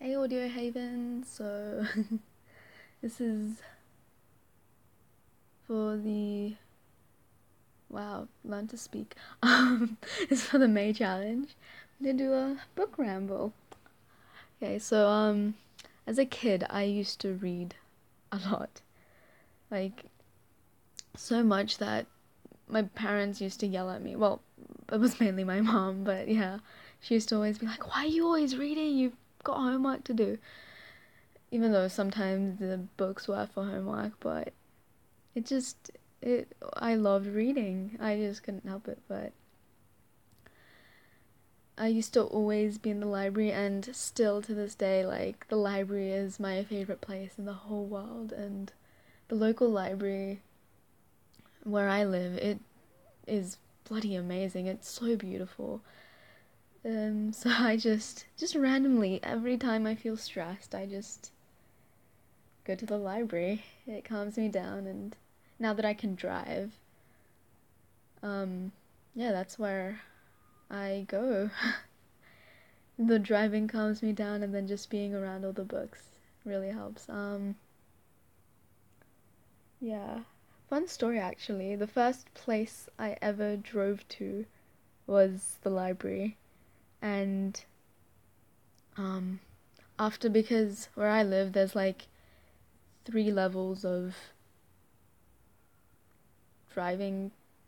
Hey Audio Haven, so this is for the learn to speak. This is for the May challenge. I'm gonna do a book ramble. Okay, so as a kid I used to read a lot. Like so much that my parents used to yell at me. Well, it was mainly my mom, but yeah. She used to always be like, "Why are you always reading? You've got homework to do." Even though sometimes the books were for homework, but it just it I loved reading. I just couldn't help it, but I used to always be in the library, and still to this day, like, the library is my favorite place in the whole world. And the local library where I live, it is bloody amazing. It's so beautiful. So I just randomly, every time I feel stressed, I just go to the library. It calms me down, and now that I can drive, yeah, that's where I go. The driving calms me down, and then just being around all the books really helps. Yeah. Fun story actually. The first place I ever drove to was the library. And um after, because where I live there's like 3 levels of driving.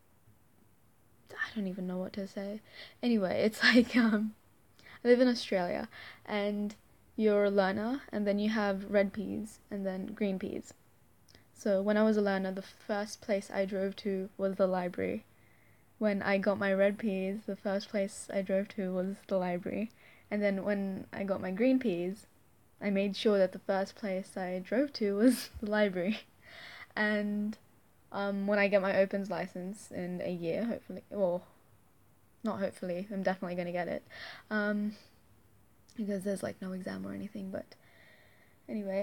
I don't even know what to say. Anyway, it's like I live in Australia, and you're a learner, and then you have red peas and then green peas. So when I was a learner, the first place I drove to was the library. When I got my red peas, the first place I drove to was the library. And then when I got my green peas, I made sure that the first place I drove to was the library. And when I get my opens license in a year, hopefully, well, not hopefully, I'm definitely gonna get it, because there's like no exam or anything. But anyway,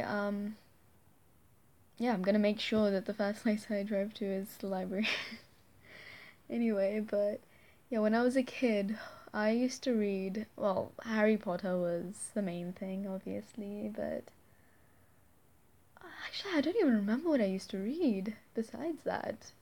yeah, I'm gonna make sure that the first place I drove to is the library. Anyway, but yeah, when I was a kid, I used to read, well, Harry Potter was the main thing, obviously, but actually, I don't even remember what I used to read besides that.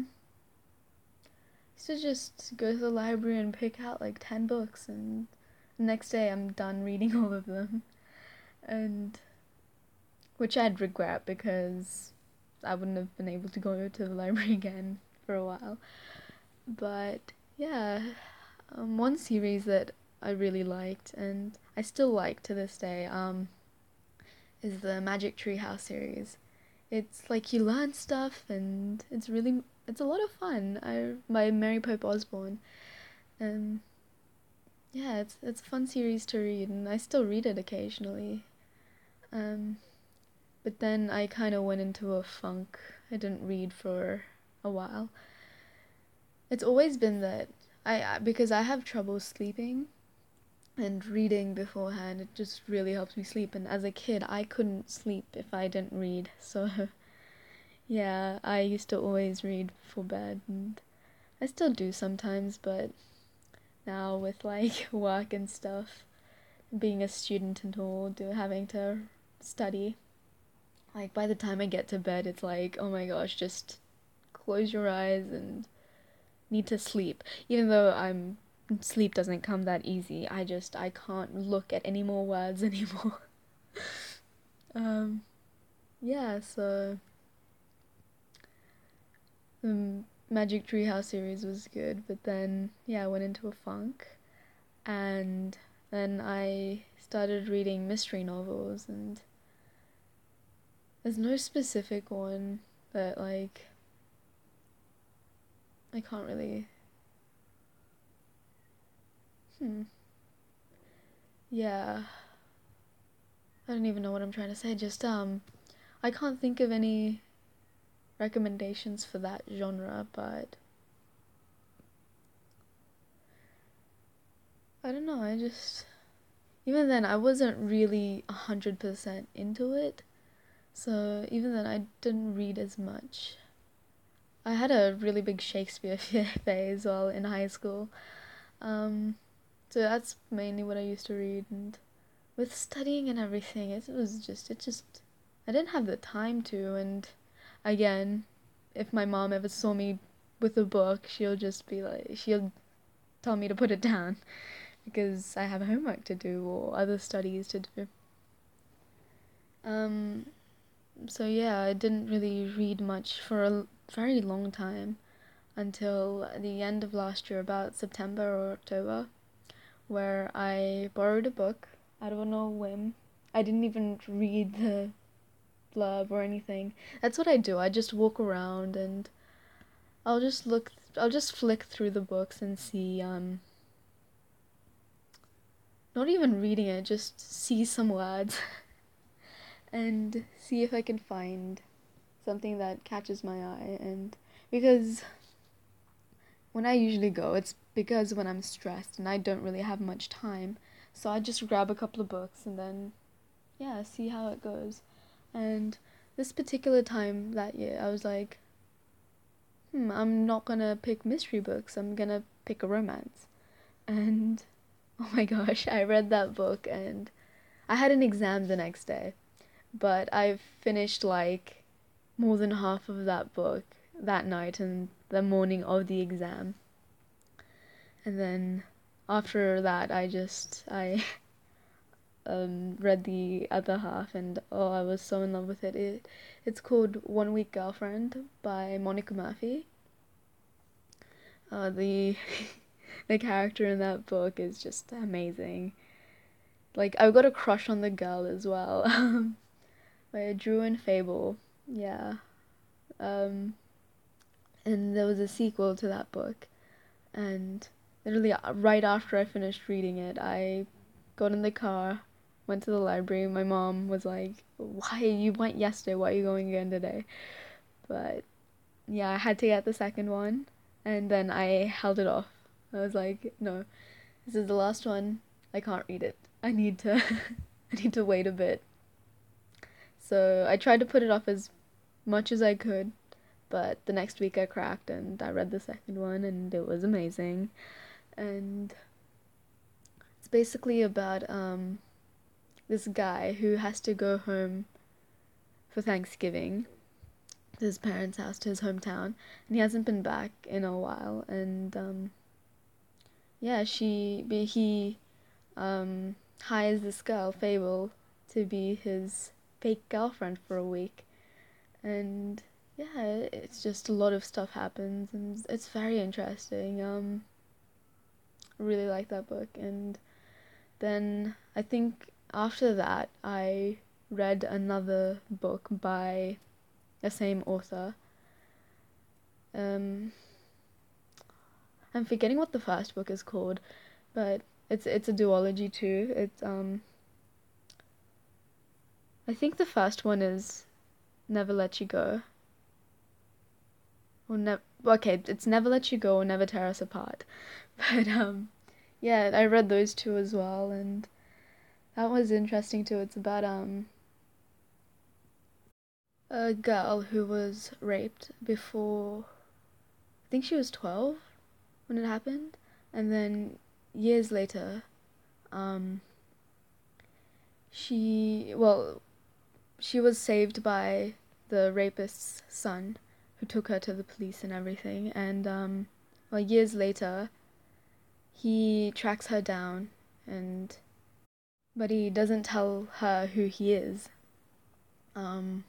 I used to just go to the library and pick out like 10 books, and the next day I'm done reading all of them. And which I'd regret, because I wouldn't have been able to go to the library again for a while. But yeah, one series that I really liked, and I still like to this day, is the Magic Tree House series. It's like you learn stuff, and it's a lot of fun. By Mary Pope Osborne, and yeah, it's a fun series to read, and I still read it occasionally. Um, but then I kind of went into a funk. I didn't read for a while. It's always been that because I have trouble sleeping, and reading beforehand, it just really helps me sleep. And as a kid, I couldn't sleep if I didn't read. So yeah, I used to always read before bed, and I still do sometimes, but now with like work and stuff, being a student and all, having to study, like by the time I get to bed, it's like, oh my gosh, just close your eyes and need to sleep. Even though sleep doesn't come that easy. I can't look at any more words anymore. um yeah, so the Magic Treehouse series was good, but then yeah, I went into a funk, and then I started reading mystery novels, and there's no specific one that like I can't really. Hmm. Yeah. I don't even know what I'm trying to say. Just I can't think of any recommendations for that genre, but I don't know. I just, even then I wasn't really 100% into it. So even then I didn't read as much. I had a really big Shakespeare phase while in high school. Um so that's mainly what I used to read, and with studying and everything, I didn't have the time to. And again, if my mom ever saw me with a book, she'll tell me to put it down because I have homework to do or other studies to do. So yeah, I didn't really read much for a very long time until the end of last year, about September or October, where I borrowed a book out of no whim. I didn't even read the blurb or anything. That's what I do. I just walk around and I'll just flick through the books and see, not even reading it, just see some words and see if I can find something that catches my eye. And because when I usually go, it's because when I'm stressed and I don't really have much time. So I just grab a couple of books and then, yeah, see how it goes. And this particular time that year, I was like, I'm not gonna pick mystery books, I'm gonna pick a romance. And oh my gosh, I read that book and I had an exam the next day, but I finished like more than half of that book that night and the morning of the exam. And then after that, I read the other half, and oh, I was so in love with it. It's called One Week Girlfriend by Monica Murphy. The the character in that book is just amazing. Like, I've got a crush on the girl as well. By Drew and Fable. Yeah. Um, and there was a sequel to that book, and literally right after I finished reading it, I got in the car, went to the library. My mom was like, "Why you went yesterday? Why are you going again today?" But yeah, I had to get the second one, and then I held it off. I was like, "No, this is the last one. I can't read it. I need to, I need to wait a bit." So I tried to put it off as much as I could, but the next week I cracked and I read the second one, and it was amazing. And it's basically about this guy who has to go home for Thanksgiving to his parents' house, to his hometown, and he hasn't been back in a while. And yeah, he hires this girl, Fable, to be his fake girlfriend for a week. And yeah, it's just a lot of stuff happens, and it's very interesting. I really like that book. And then I think after that, I read another book by the same author. Um, I'm forgetting what the first book is called, but it's a duology too. I think the first one is Never Let You Go. Or never Okay, it's Never Let You Go or Never Tear Us Apart. But yeah, I read those two as well, and that was interesting too. It's about a girl who was raped before, I think she was 12 when it happened, and then years later, um she was saved by the rapist's son, who took her to the police and everything. And well, years later, he tracks her down, and but he doesn't tell her who he is. Um,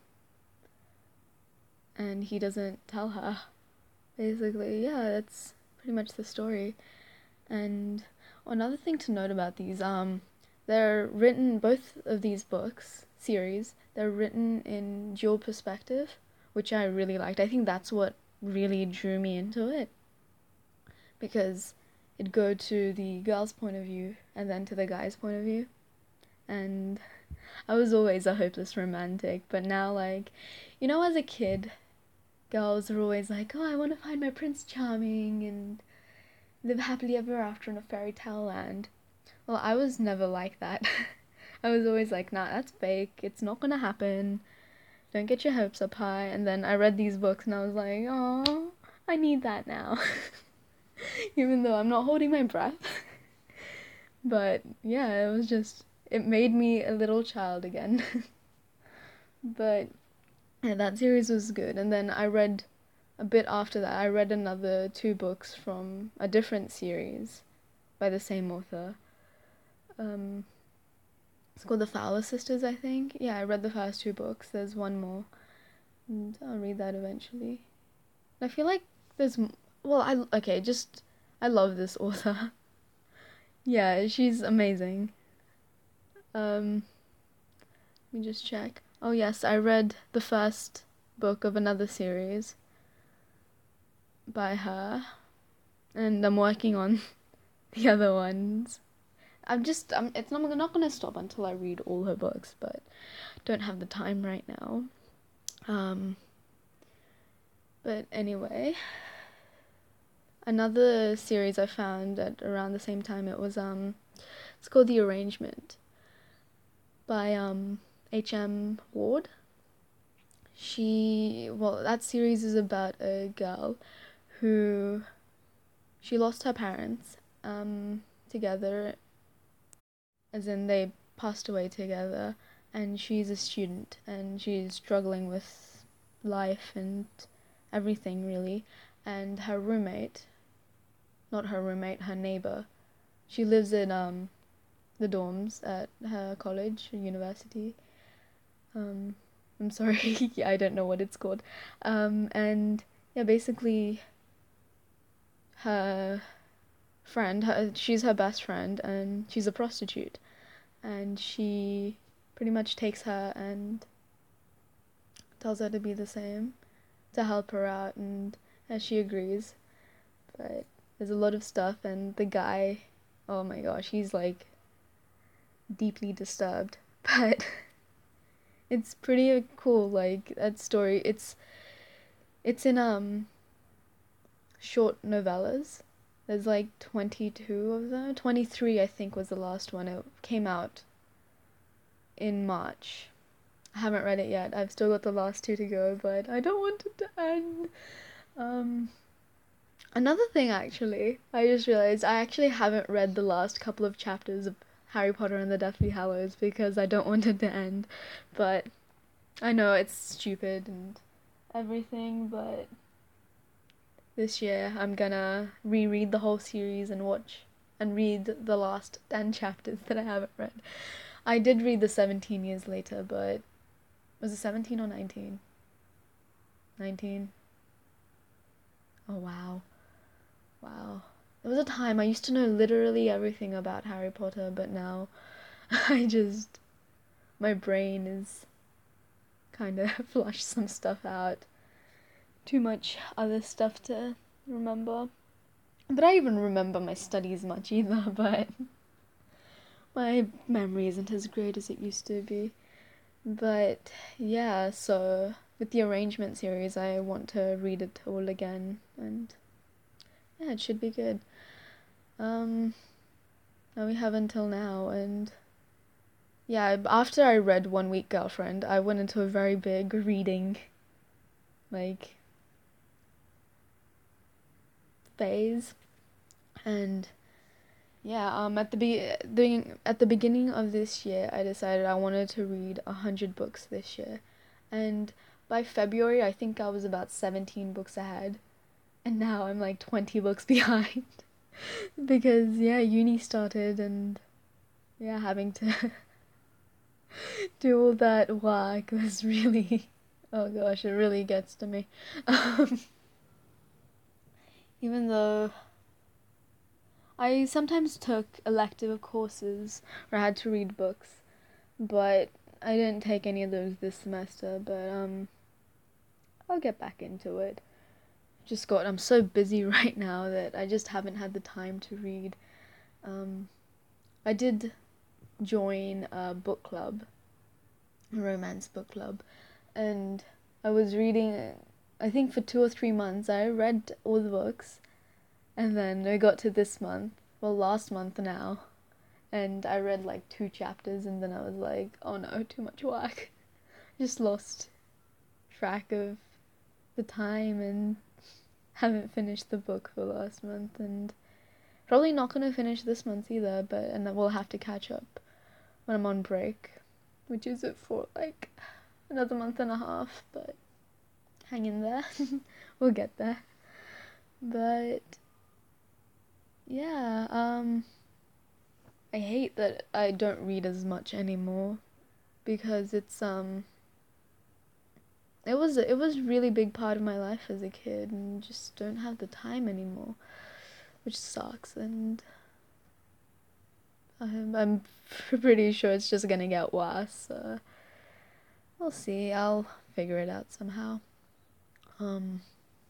and he doesn't tell her. Basically, yeah, that's pretty much the story. And another thing to note about these, they're written, both of these books, series, they're written in dual perspective, which I really liked. I think that's what really drew me into it, because it'd go to the girl's point of view and then to the guy's point of view. And I was always a hopeless romantic, but now, like, as a kid, girls are always like, oh, I want to find my Prince Charming and live happily ever after in a fairy tale land. Well, I was never like that. I was always like, nah, that's fake. It's not gonna happen. Don't get your hopes up high. And then I read these books and I was like, oh, I need that now. Even though I'm not holding my breath. But yeah, it made me a little child again. But yeah, that series was good. And then I read a bit after that. I read another two books from a different series by the same author. Um, it's called The Fowler Sisters, I think. Yeah, I read the first two books. There's one more, and I'll read that eventually. I feel like there's well, I love this author. Yeah, she's amazing. Um, Let me just check. Oh yes, I read the first book of another series by her, and I'm working on the other ones. I'm not gonna stop until I read all her books, but don't have the time right now. Um, but anyway, another series I found at around the same time, it's called The Arrangement by H.M. Ward. That series is about a girl who she lost her parents together, as in they passed away together, and she's a student and she's struggling with life and everything really, and her roommate, not her roommate, her neighbor, she lives in the dorms at her college or university. I'm sorry, yeah, I don't know what it's called. And yeah, basically her she's her best friend, and she's a prostitute, and she pretty much takes her and tells her to be the same, to help her out, and as she agrees. But there's a lot of stuff, and the guy, oh my gosh, he's like deeply disturbed, but it's pretty cool, like that story. It's in short novellas. There's like 22 of them. 23 I think was the last one. It came out in March. I haven't read it yet. I've still got the last two to go, but I don't want it to end. Another thing actually, I just realized I actually haven't read the last couple of chapters of Harry Potter and the Deathly Hallows because I don't want it to end. But I know it's stupid and everything, but this year I'm gonna reread the whole series and watch and read the last 10 chapters that I haven't read. I did read the 17 years later, but was it 17 or 19? 19. Oh wow. Wow. There was a time I used to know literally everything about Harry Potter, but now my brain is kind of flushed some stuff out. Too much other stuff to remember. But I even remember my studies much either, but my memory isn't as great as it used to be. But yeah, so with the arrangement series, I want to read it all again, and yeah, it should be good. Now we have until now, and yeah, after I read One Week Girlfriend, I went into a very big reading, like, phase, and yeah, at the beginning of this year, I decided I wanted to read 100 books this year, and by February, I think I was about 17 books ahead, and now I'm like 20 books behind, because yeah, uni started, and yeah, having to do all that work was really, oh gosh, it really gets to me. Um, Even though I sometimes took elective courses where I had to read books, but I didn't take any of those this semester, but I'll get back into it. I'm so busy right now that I just haven't had the time to read. I did join a book club, a romance book club, and I was reading, I think for 2 or 3 months, I read all the books, and then we got to this month, well, last month now, and I read like 2 chapters, and then I was like, oh no, too much work. Just lost track of the time and haven't finished the book for last month, and probably not gonna finish this month either, and then we'll have to catch up. when I'm on break, which is it for like another month and a half, but hang in there. We'll get there. But yeah, I hate that I don't read as much anymore because it was really big part of my life as a kid and just don't have the time anymore, which sucks. And I'm pretty sure it's just gonna get worse. So we'll see. I'll figure it out somehow. Um,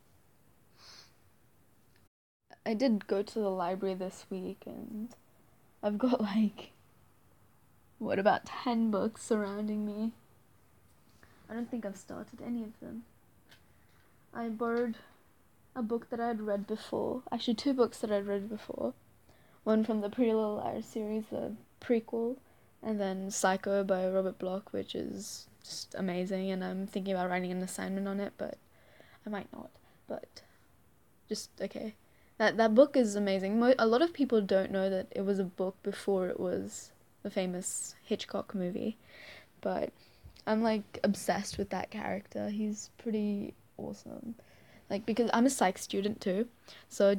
I did go to the library this week and I've got like about 10 books surrounding me. I don't think I've started any of them. I borrowed a book that I'd read before. Actually, two books that I'd read before. One from the Pretty Little Liars series, the prequel, and then Psycho by Robert Bloch, which is just amazing, and I'm thinking about writing an assignment on it, but I might not. But just okay. That book is amazing. A lot of people don't know that it was a book before it was the famous Hitchcock movie, but I'm like obsessed with that character. He's pretty awesome. Like because I'm a psych student too, so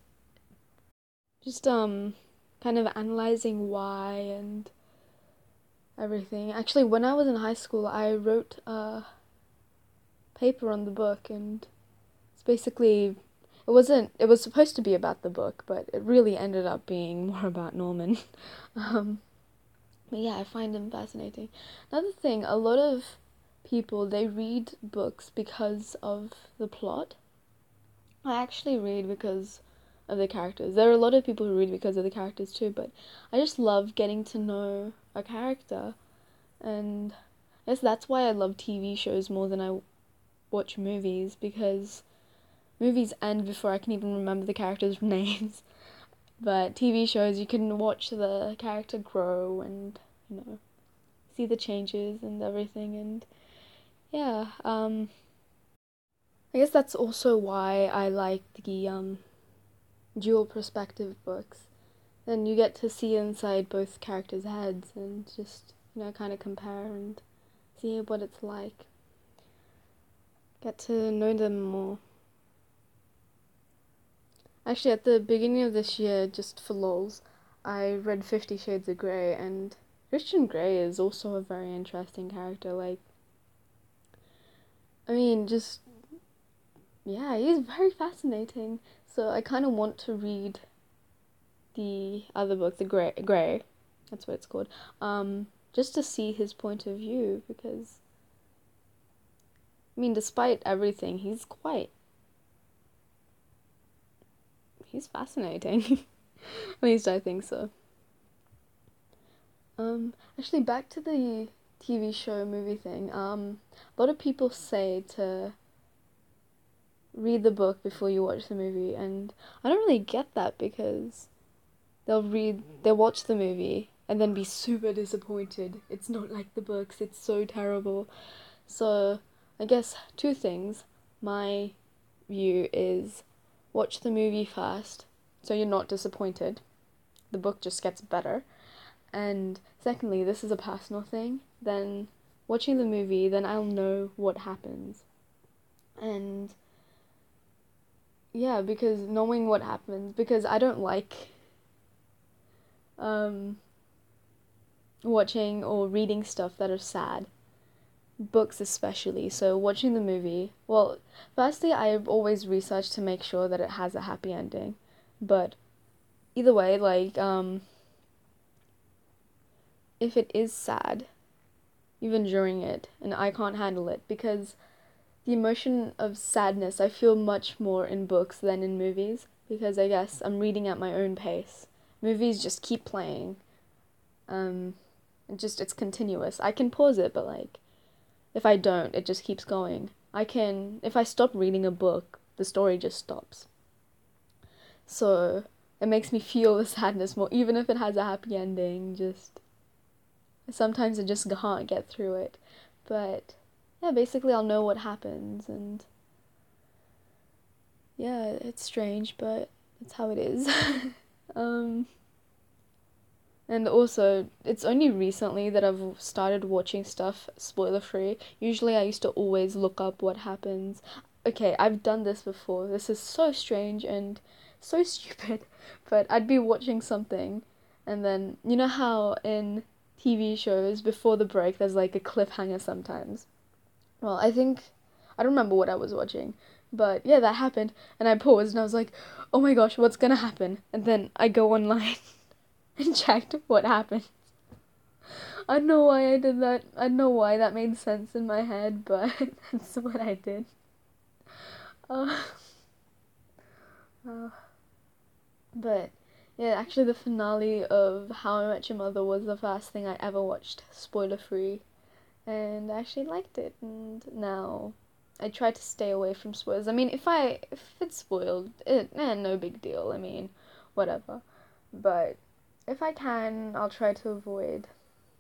just kind of analyzing why and everything. Actually, when I was in high school, I wrote a paper on the book, and it's basically it was supposed to be about the book, but it really ended up being more about Norman. um, but yeah, I find him fascinating. Another thing, a lot of people they read books because of the plot. I actually read because of the characters. There are a lot of people who read because of the characters too, but I just love getting to know a character, and I guess that's why I love TV shows more than I watch movies, because movies end before I can even remember the characters' names. But TV shows, you can watch the character grow and, see the changes and everything, and yeah, I guess that's also why I like the dual perspective books. Then you get to see inside both characters' heads and just, kind of compare and see what it's like. Get to know them more. Actually, at the beginning of this year, just for lols, I read 50 Shades of Grey, and Christian Grey is also a very interesting character. Like, I mean, just, yeah, he's very fascinating. So I kind of want to read the other book, the Grey, that's what it's called, just to see his point of view, because, I mean, despite everything, he's fascinating. At least I think so. Actually, back to the TV show movie thing. A lot of people say to read the book before you watch the movie, and I don't really get that, because they'll watch the movie and then be super disappointed. It's not like the books, it's so terrible. So, I guess two things. My view is watch the movie first so you're not disappointed. The book just gets better. And secondly, this is a personal thing. Then watching the movie, then I'll know what happens. And yeah, because knowing what happens, because I don't like um watching or reading stuff that are sad. Books especially. So watching the movie, well, firstly, I've always researched to make sure that it has a happy ending. But either way, like if it is sad, even during it, and I can't handle it, because the emotion of sadness I feel much more in books than in movies, because I guess I'm reading at my own pace. Movies just keep playing. It's continuous. I can pause it, but like if I don't, it just keeps going. If I stop reading a book, the story just stops. So it makes me feel the sadness more, even if it has a happy ending. Just sometimes I just can't get through it. But yeah, basically I'll know what happens, and yeah, it's strange, but it's how it is. um And also, it's only recently that I've started watching stuff spoiler free. Usually, I used to always look up what happens. Okay, I've done this before. This is so strange and so stupid. But I'd be watching something, and then, you know how in TV shows, before the break, there's like a cliffhanger sometimes? Well, I don't remember what I was watching, but yeah, that happened, and I paused and I was like, oh my gosh, what's gonna happen? And then I go online and checked what happened. I don't know why I did that. I don't know why that made sense in my head, but that's what I did. Uh, uh, but yeah, actually, the finale of How I Met Your Mother was the first thing I ever watched spoiler free, and I actually liked it. And now I try to stay away from spoilers. I mean, if it's spoiled, no big deal. I mean, whatever. But if I can, I'll try to avoid.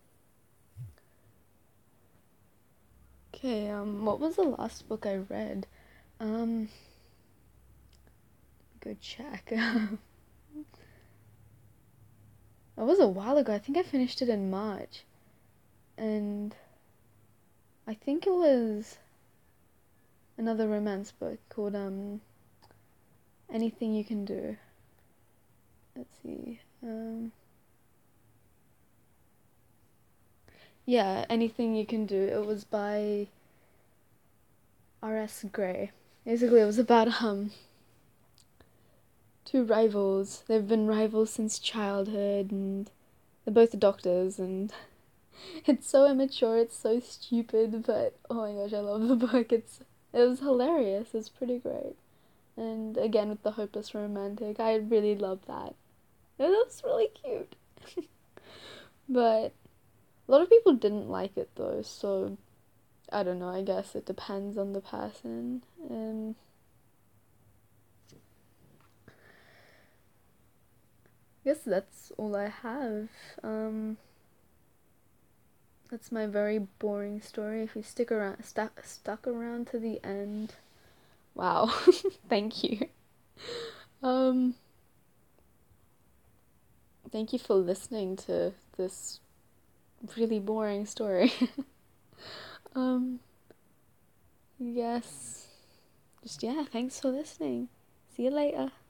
Okay, what was the last book I read? Um, Go check. It was a while ago. I think I finished it in March. And I think it was another romance book called Anything You Can Do. Let's see. Yeah, Anything You Can Do. It was by R.S. Gray. Basically, it was about two rivals. They've been rivals since childhood, and they're both doctors, and it's so immature, it's so stupid, but oh my gosh, I love the book. It was hilarious. It's pretty great. And again with the hopeless romantic, I really love that. It was really cute. But a lot of people didn't like it though, so I don't know, I guess it depends on the person. And I guess that's all I have. That's my very boring story. If you stuck around to the end, wow, thank you. Um, Thank you for listening to this really boring story. um, yes, just yeah, thanks for listening. See you later.